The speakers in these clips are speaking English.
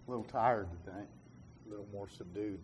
A little tired today, a little more subdued.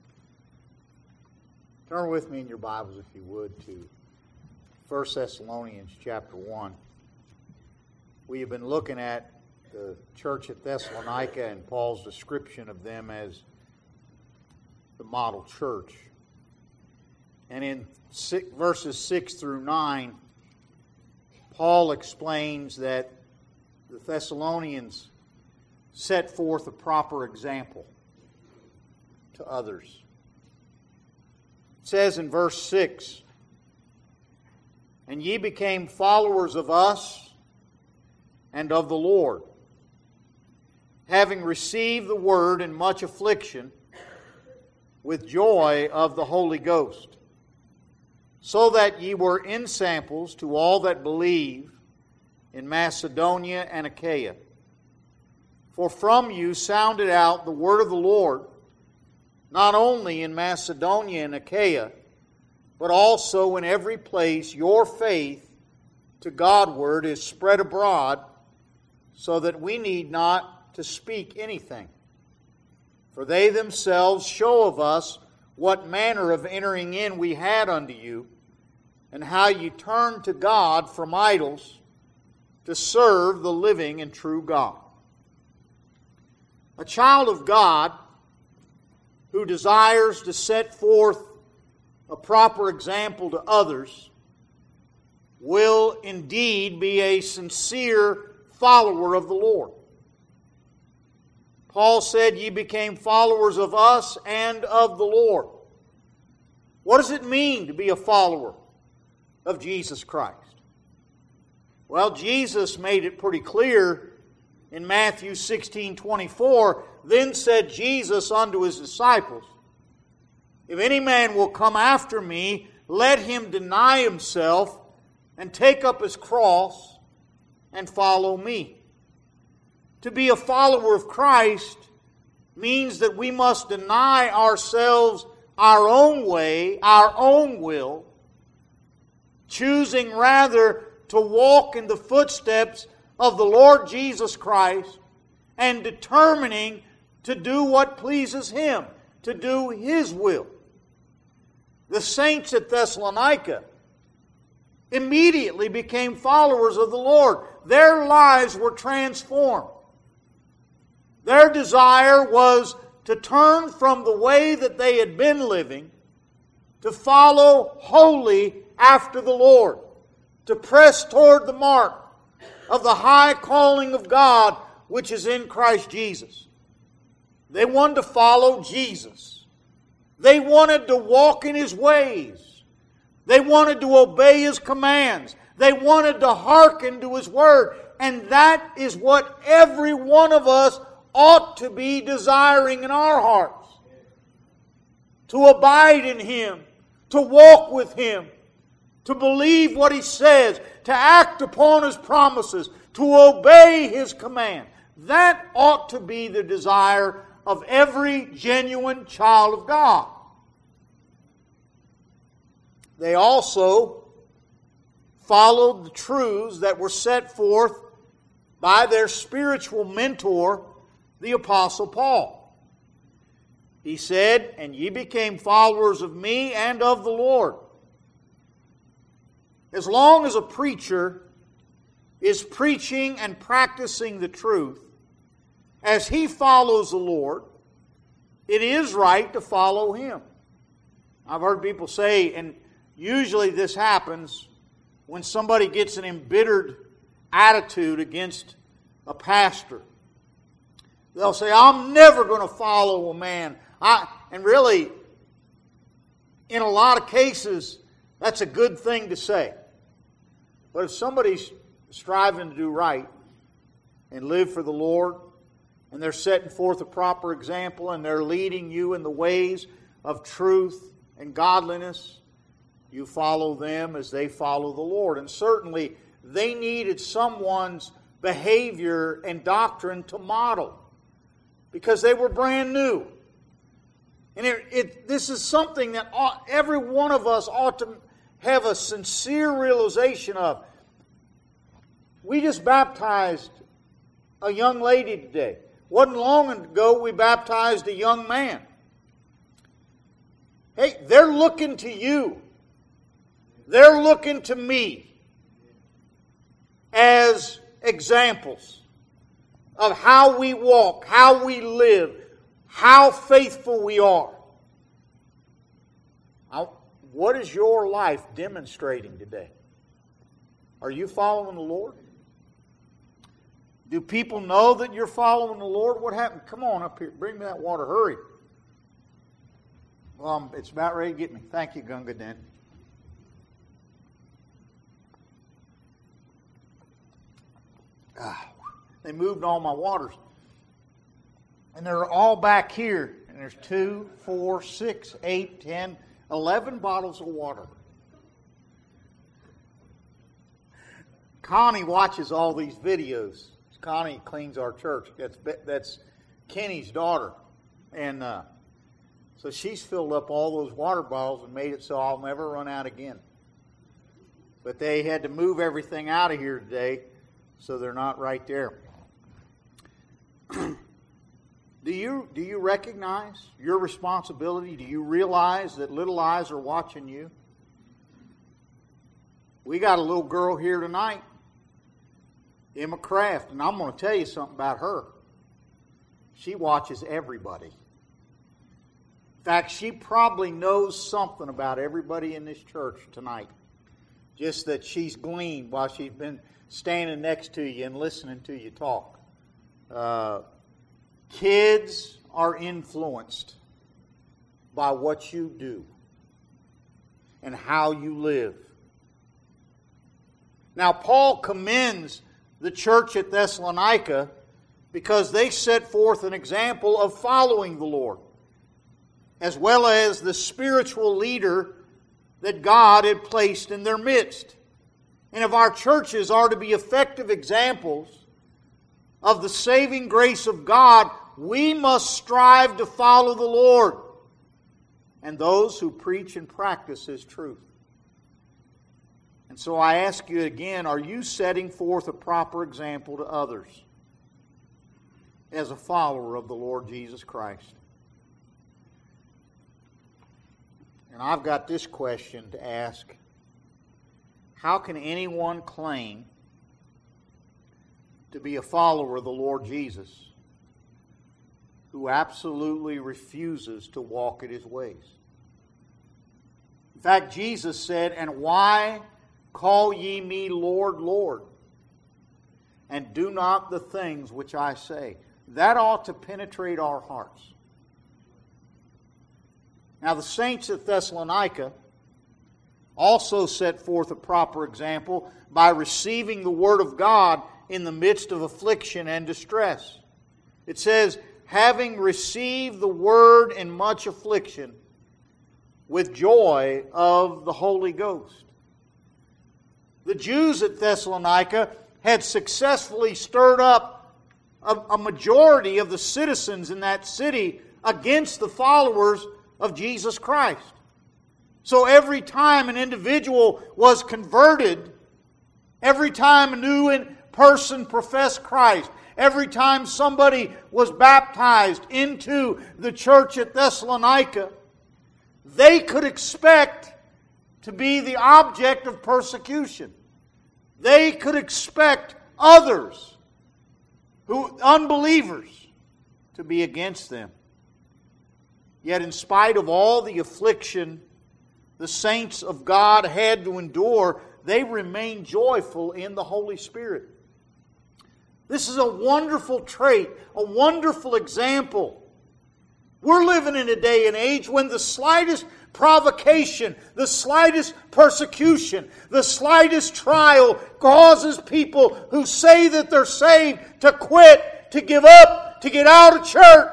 Turn with me in your Bibles, if you would, to 1 Thessalonians chapter 1. We have been looking at the church at Thessalonica and Paul's description of them as the model church. And in verses 6 through 9, Paul explains that the Thessalonians set forth a proper example to others. It says in verse 6, "And ye became followers of us and of the Lord, having received the word in much affliction with joy of the Holy Ghost, so that ye were ensamples to all that believe in Macedonia and Achaia. For from you sounded out the word of the Lord, not only in Macedonia and Achaia, but also in every place your faith to Godward is spread abroad, so that we need not to speak anything. For they themselves show of us what manner of entering in we had unto you, and how you turned to God from idols to serve the living and true God." A child of God who desires to set forth a proper example to others will indeed be a sincere follower of the Lord. Paul said, "Ye became followers of us and of the Lord." What does it mean to be a follower of Jesus Christ? Well, Jesus made it pretty clear in Matthew 16:24, "Then said Jesus unto his disciples, If any man will come after me, let him deny himself and take up his cross and follow me." To be a follower of Christ means that we must deny ourselves our own way, our own will, choosing rather to walk in the footsteps of the Lord Jesus Christ and determining to do what pleases Him, to do His will. The saints at Thessalonica immediately became followers of the Lord. Their lives were transformed. Their desire was to turn from the way that they had been living to follow wholly after the Lord, to press toward the mark of the high calling of God which is in Christ Jesus. They wanted to follow Jesus. They wanted to walk in His ways. They wanted to obey His commands. They wanted to hearken to His word. And that is what every one of us ought to be desiring in our hearts. To abide in Him, to walk with Him, to believe what He says, to act upon His promises, to obey His command. That ought to be the desire of every genuine child of God. They also followed the truths that were set forth by their spiritual mentor, the Apostle Paul. He said, "And ye became followers of me and of the Lord." As long as a preacher is preaching and practicing the truth, as he follows the Lord, it is right to follow Him. I've heard people say, and usually this happens when somebody gets an embittered attitude against a pastor. They'll say, "I'm never going to follow a man." And really, in a lot of cases, that's a good thing to say. But if somebody's striving to do right and live for the Lord, and they're setting forth a proper example, and they're leading you in the ways of truth and godliness, you follow them as they follow the Lord. And certainly, they needed someone's behavior and doctrine to model, because they were brand new. And this is something that every one of us ought to have a sincere realization of. We just baptized a young lady today. Wasn't long ago we baptized a young man. Hey, they're looking to you. They're looking to me as examples of how we walk, how we live, how faithful we are. What is your life demonstrating today? Are you following the Lord? Do people know that you're following the Lord? What happened? Come on up here. Bring me that water. Hurry. Well, it's about ready to get me. Thank you, Gunga Dan. They moved all my waters. And they're all back here. And there's 2, 4, 6, 8, 10, 11 bottles of water. Connie watches all these videos. Connie cleans our church. That's Kenny's daughter. And so she's filled up all those water bottles and made it so I'll never run out again. But they had to move everything out of here today, so they're not right there. Do you recognize your responsibility? Do you realize that little eyes are watching you? We got a little girl here tonight, Emma Kraft, and I'm going to tell you something about her. She watches everybody. In fact, she probably knows something about everybody in this church tonight. Just that she's gleaned while she's been standing next to you and listening to you talk. Kids are influenced by what you do and how you live. Now, Paul commends the church at Thessalonica because they set forth an example of following the Lord, as well as the spiritual leader that God had placed in their midst. And if our churches are to be effective examples of the saving grace of God, we must strive to follow the Lord and those who preach and practice His truth. And so I ask you again, are you setting forth a proper example to others as a follower of the Lord Jesus Christ? And I've got this question to ask. How can anyone claim to be a follower of the Lord Jesus who absolutely refuses to walk in His ways? In fact, Jesus said, "And why call ye me Lord, Lord, and do not the things which I say?" That ought to penetrate our hearts. Now, the saints at Thessalonica also set forth a proper example by receiving the Word of God in the midst of affliction and distress. It says, having received the Word in much affliction, with joy of the Holy Ghost. The Jews at Thessalonica had successfully stirred up a majority of the citizens in that city against the followers of Jesus Christ. So every time an individual was converted, every time a new person professed Christ, every time somebody was baptized into the church at Thessalonica, they could expect to be the object of persecution. They could expect others, unbelievers, to be against them. Yet in spite of all the affliction the saints of God had to endure, they remained joyful in the Holy Spirit. This is a wonderful trait, a wonderful example. We're living in a day and age when the slightest provocation, the slightest persecution, the slightest trial causes people who say that they're saved to quit, to give up, to get out of church.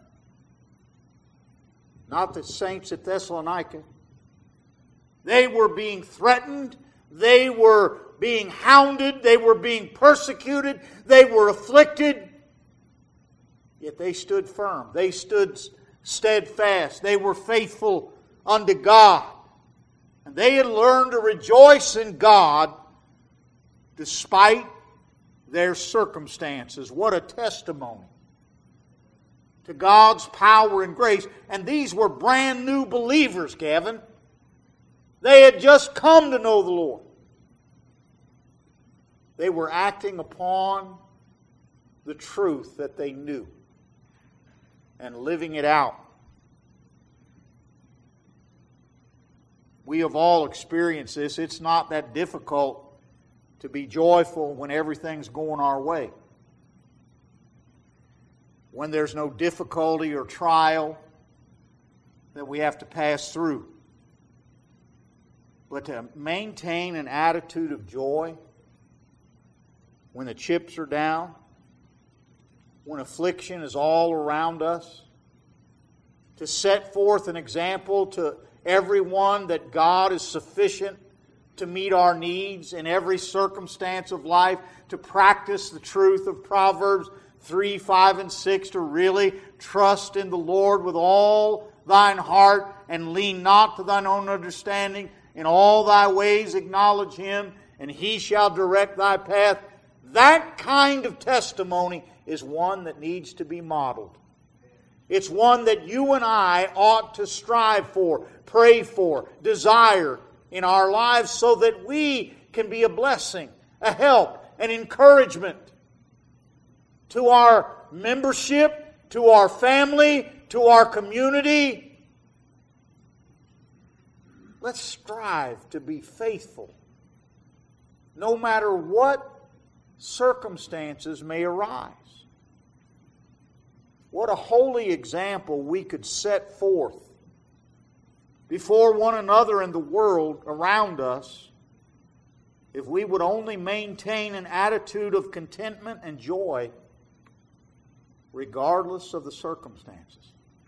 Not the saints at Thessalonica. They were being threatened. They were being hounded. They were being persecuted. They were afflicted. Yet they stood firm. They stood steadfast. They were faithful unto God. And they had learned to rejoice in God despite their circumstances. What a testimony to God's power and grace. And these were brand new believers, Kevin. They had just come to know the Lord. They were acting upon the truth that they knew and living it out. We have all experienced this. It's not that difficult to be joyful when everything's going our way. When there's no difficulty or trial that we have to pass through. But to maintain an attitude of joy when the chips are down, when affliction is all around us, to set forth an example to everyone that God is sufficient to meet our needs in every circumstance of life, to practice the truth of Proverbs 3, 5, and 6, to really trust in the Lord with all thine heart and lean not to thine own understanding. In all thy ways acknowledge Him, and He shall direct thy path. That kind of testimony is one that needs to be modeled. It's one that you and I ought to strive for, pray for, desire in our lives so that we can be a blessing, a help, an encouragement to our membership, to our family, to our community. Let's strive to be faithful, no matter what circumstances may arise. What a holy example we could set forth before one another and the world around us if we would only maintain an attitude of contentment and joy regardless of the circumstances.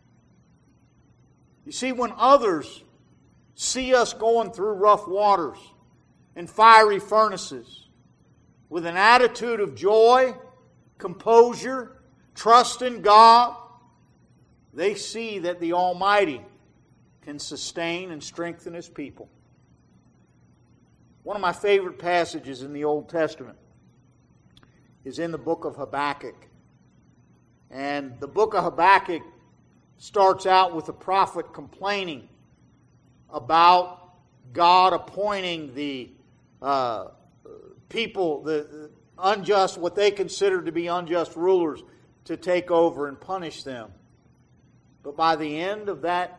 You see, when others see us going through rough waters and fiery furnaces with an attitude of joy, composure, trust in God, they see that the Almighty can sustain and strengthen His people. One of my favorite passages in the Old Testament is in the book of Habakkuk. And the book of Habakkuk starts out with the prophet complaining about God appointing the people, the unjust, what they consider to be unjust rulers, to take over and punish them. But by the end of that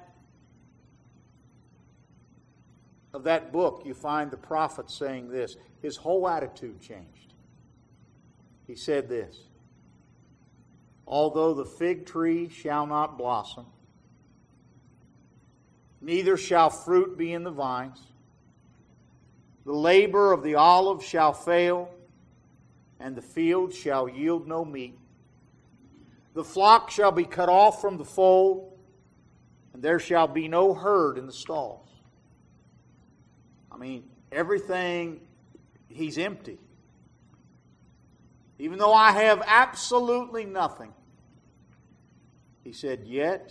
book, you find the prophet saying this. His whole attitude changed. He said this: although the fig tree shall not blossom, neither shall fruit be in the vines, the labor of the olive shall fail, and the field shall yield no meat. The flock shall be cut off from the fold, and there shall be no herd in the stalls. I mean, everything, he's empty. Even though I have absolutely nothing, he said, yet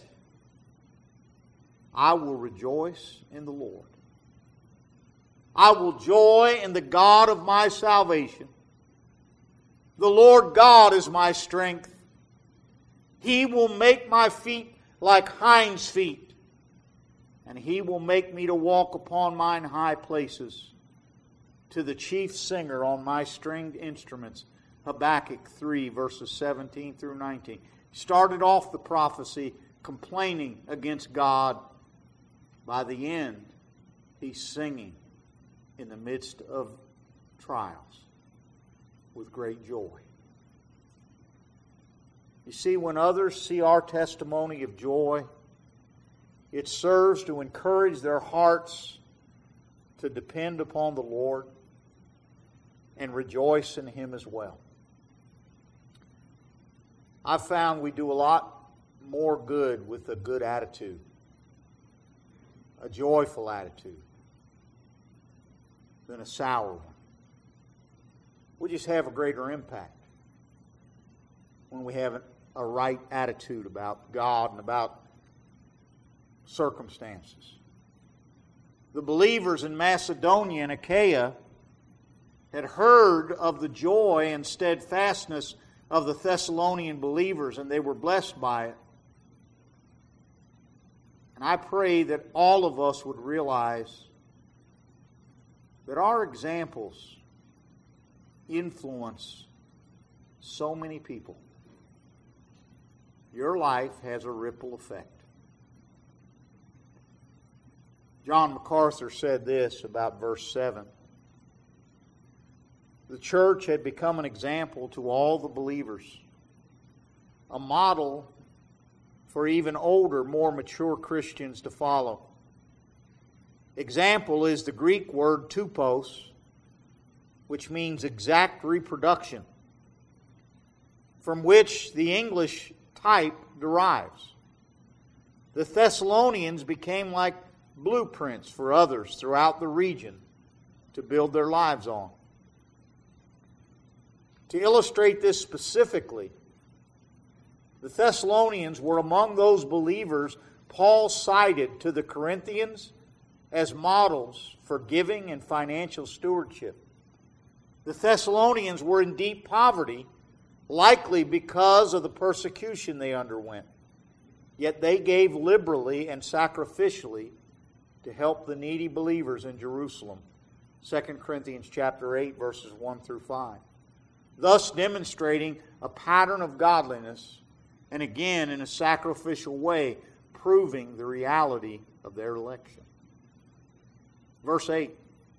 I will rejoice in the Lord. I will joy in the God of my salvation. The Lord God is my strength. He will make my feet like hinds' feet, and He will make me to walk upon mine high places. To the chief singer on my stringed instruments. Habakkuk 3, verses 17 through 19. He started off the prophecy complaining against God. By the end, he's singing in the midst of trials with great joy. You see, when others see our testimony of joy, it serves to encourage their hearts to depend upon the Lord and rejoice in Him as well. I've found we do a lot more good with a good attitude, a joyful attitude, than a sour one. We just have a greater impact when we have a right attitude about God and about circumstances. The believers in Macedonia and Achaia had heard of the joy and steadfastness of the Thessalonian believers, and they were blessed by it. And I pray that all of us would realize that our examples influence so many people. Your life has a ripple effect. John MacArthur said this about verse 7. The church had become an example to all the believers, a model for even older, more mature Christians to follow. Example is the Greek word tupos, which means exact reproduction, from which the English type derives. The Thessalonians became like blueprints for others throughout the region to build their lives on. To illustrate this specifically, the Thessalonians were among those believers Paul cited to the Corinthians as models for giving and financial stewardship. The Thessalonians were in deep poverty, likely because of the persecution they underwent. Yet they gave liberally and sacrificially to help the needy believers in Jerusalem. 2 Corinthians chapter 8, verses 1 through 5. Thus demonstrating a pattern of godliness, and again in a sacrificial way, proving the reality of their election. Verse 8.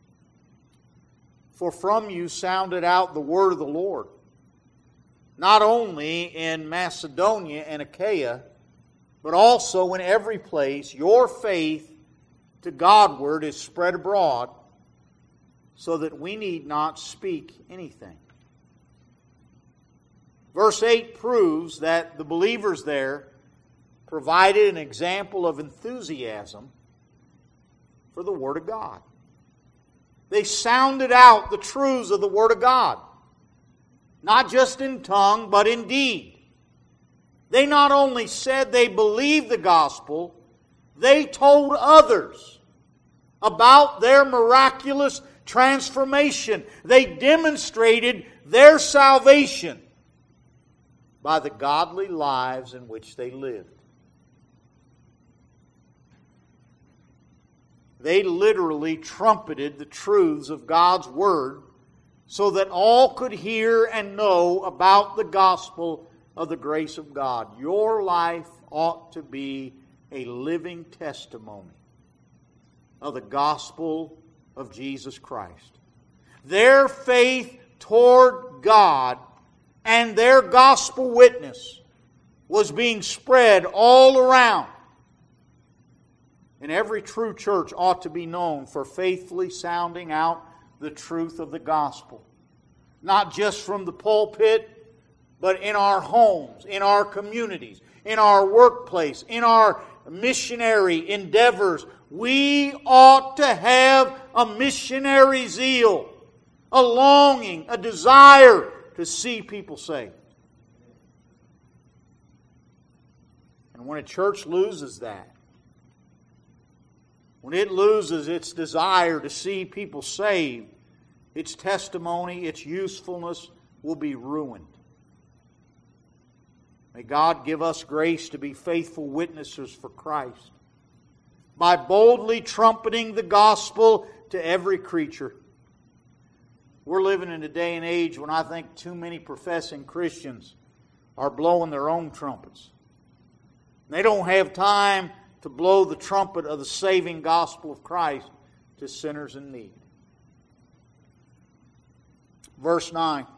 For from you sounded out the word of the Lord, not only in Macedonia and Achaia, but also in every place your faith to Godward is spread abroad, so that we need not speak anything. Verse 8 proves that the believers there provided an example of enthusiasm for the Word of God. They sounded out the truths of the Word of God, not just in tongue, but in deed. They not only said they believed the gospel, they told others about their miraculous transformation. They demonstrated their salvation by the godly lives in which they lived. They literally trumpeted the truths of God's Word so that all could hear and know about the gospel of the grace of God. Your life ought to be a living testimony of the gospel of Jesus Christ. Their faith toward God and their gospel witness was being spread all around. And every true church ought to be known for faithfully sounding out the truth of the gospel. Not just from the pulpit, but in our homes, in our communities, in our workplace, in our missionary endeavors. We ought to have a missionary zeal, a longing, a desire to see people saved. And when a church loses that, when it loses its desire to see people saved, its testimony, its usefulness will be ruined. May God give us grace to be faithful witnesses for Christ by boldly trumpeting the gospel to every creature. We're living in a day and age when I think too many professing Christians are blowing their own trumpets. They don't have time to blow the trumpet of the saving gospel of Christ to sinners in need. Verse 9.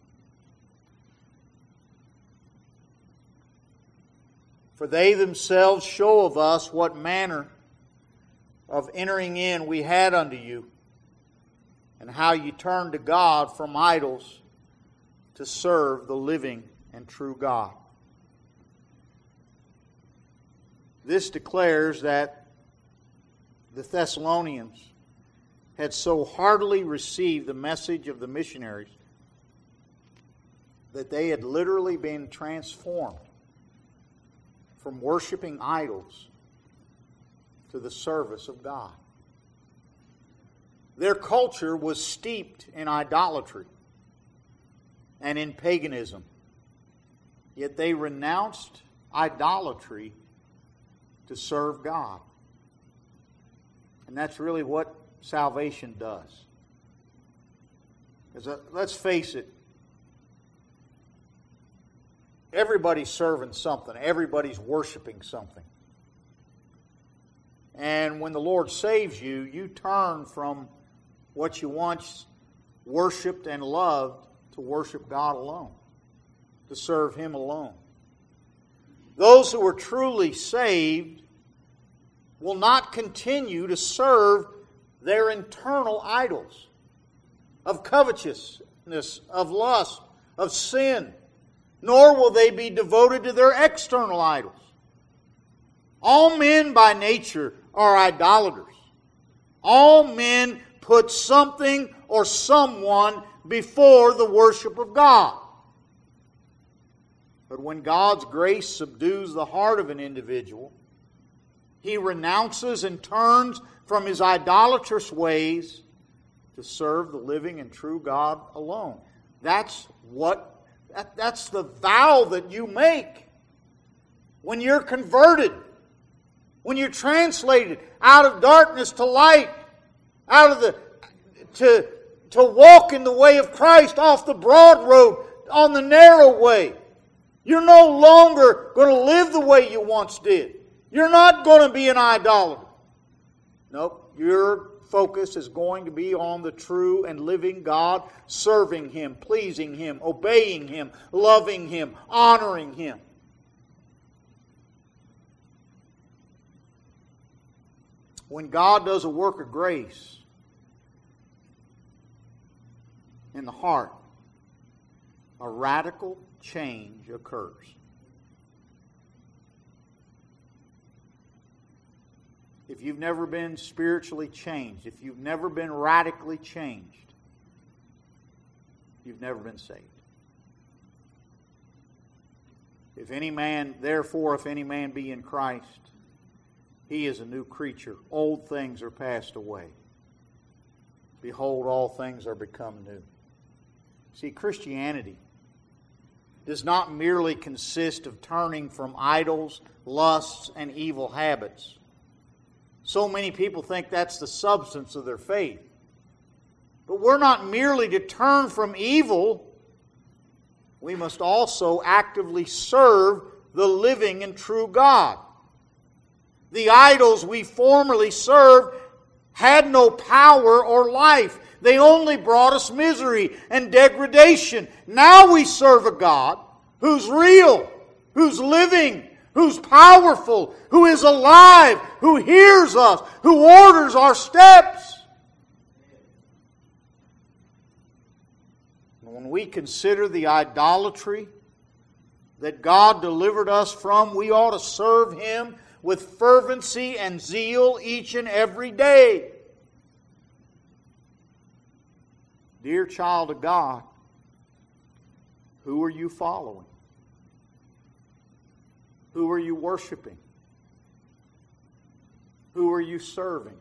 For they themselves show of us what manner of entering in we had unto you, and how you turned to God from idols to serve the living and true God. This declares that the Thessalonians had so heartily received the message of the missionaries that they had literally been transformed from worshiping idols to the service of God. Their culture was steeped in idolatry and in paganism, yet they renounced idolatry to serve God. And that's really what salvation does. Let's face it, everybody's serving something. Everybody's worshiping something. And when the Lord saves you, you turn from what you once worshiped and loved to worship God alone, to serve Him alone. Those who are truly saved will not continue to serve their internal idols of covetousness, of lust, of sin, nor will they be devoted to their external idols. All men by nature are idolaters. All men put something or someone before the worship of God. But when God's grace subdues the heart of an individual, he renounces and turns from his idolatrous ways to serve the living and true God alone. That's the vow that you make when you're converted, when you're translated out of darkness to light, to walk in the way of Christ off the broad road on the narrow way. You're no longer going to live the way you once did. You're not going to be an idolater. Nope, your focus is going to be on the true and living God, serving Him, pleasing Him, obeying Him, loving Him, honoring Him. When God does a work of grace in the heart, a radical change occurs. If you've never been spiritually changed, if you've never been radically changed, you've never been saved. If any man be in Christ, he is a new creature. Old things are passed away. Behold, all things are become new. See, Christianity does not merely consist of turning from idols, lusts, and evil habits. So many people think that's the substance of their faith. But we're not merely to turn from evil. We must also actively serve the living and true God. The idols we formerly served had no power or life. They only brought us misery and degradation. Now we serve a God who's real, who's living, who's powerful, who is alive, who hears us, who orders our steps. When we consider the idolatry that God delivered us from, we ought to serve Him with fervency and zeal each and every day. Dear child of God, who are you following? Who are you worshiping? Who are you serving?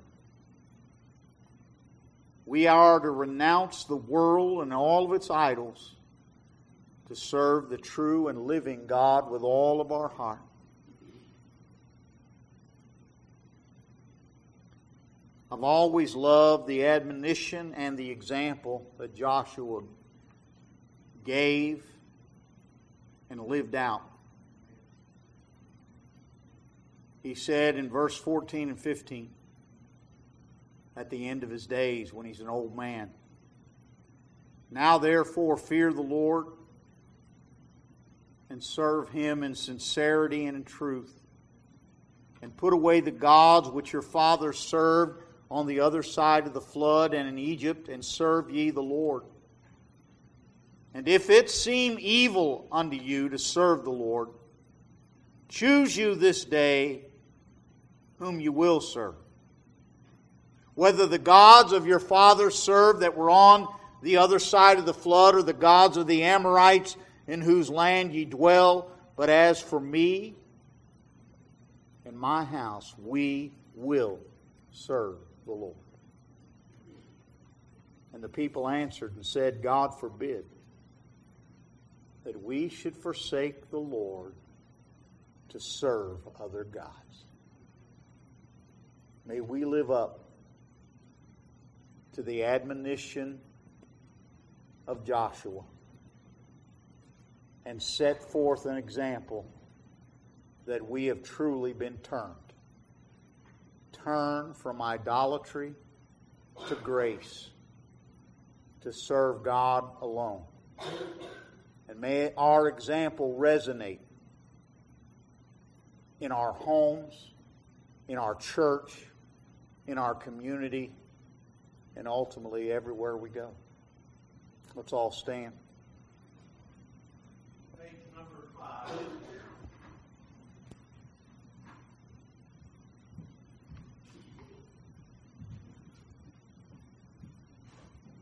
We are to renounce the world and all of its idols to serve the true and living God with all of our heart. I've always loved the admonition and the example that Joshua gave and lived out. He said in verse 14 and 15, at the end of his days when he's an old man, "Now therefore fear the Lord and serve Him in sincerity and in truth, and put away the gods which your fathers served on the other side of the flood and in Egypt, and serve ye the Lord. And if it seem evil unto you to serve the Lord, choose you this day whom you will serve. Whether the gods of your fathers served that were on the other side of the flood, or the gods of the Amorites in whose land ye dwell. But as for me and my house, we will serve the Lord." And the people answered and said, "God forbid that we should forsake the Lord to serve other gods." May we live up to the admonition of Joshua and set forth an example that we have truly been turned. Turn from idolatry to grace, to serve God alone. And may our example resonate in our homes, in our church, in our community, and ultimately everywhere we go. Let's all stand. Page number 5.